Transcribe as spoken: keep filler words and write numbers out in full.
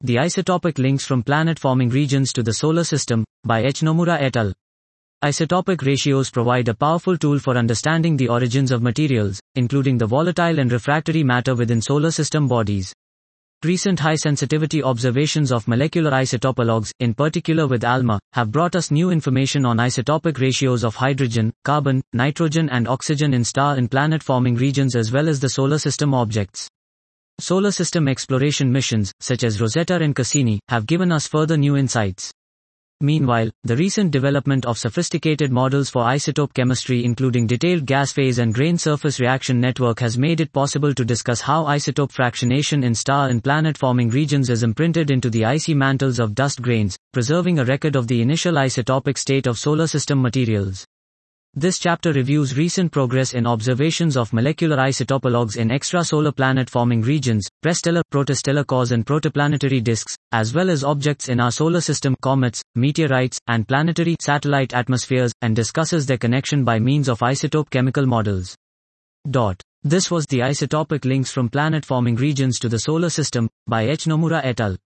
The Isotopic Links from Planet-Forming Regions to the Solar System, by H. Nomura et al. Isotopic ratios provide a powerful tool for understanding the origins of materials, including the volatile and refractory matter within solar system bodies. Recent high-sensitivity observations of molecular isotopologues, in particular with ALMA, have brought us new information on isotopic ratios of hydrogen, carbon, nitrogen and oxygen in star and planet-forming regions as well as the solar system objects. Solar system exploration missions, such as Rosetta and Cassini, have given us further new insights. Meanwhile, the recent development of sophisticated models for isotope chemistry including detailed gas phase and grain surface reaction network has made it possible to discuss how isotope fractionation in star and planet-forming regions is imprinted into the icy mantles of dust grains, preserving a record of the initial isotopic state of solar system materials. This chapter reviews recent progress in observations of molecular isotopologues in extrasolar planet-forming regions, prestellar, protostellar cores and protoplanetary disks, as well as objects in our solar system, comets, meteorites, and planetary satellite atmospheres, and discusses their connection by means of isotope chemical models. Dot. This was the Isotopic Links from Planet-Forming Regions to the Solar System, by H. Nomura et al.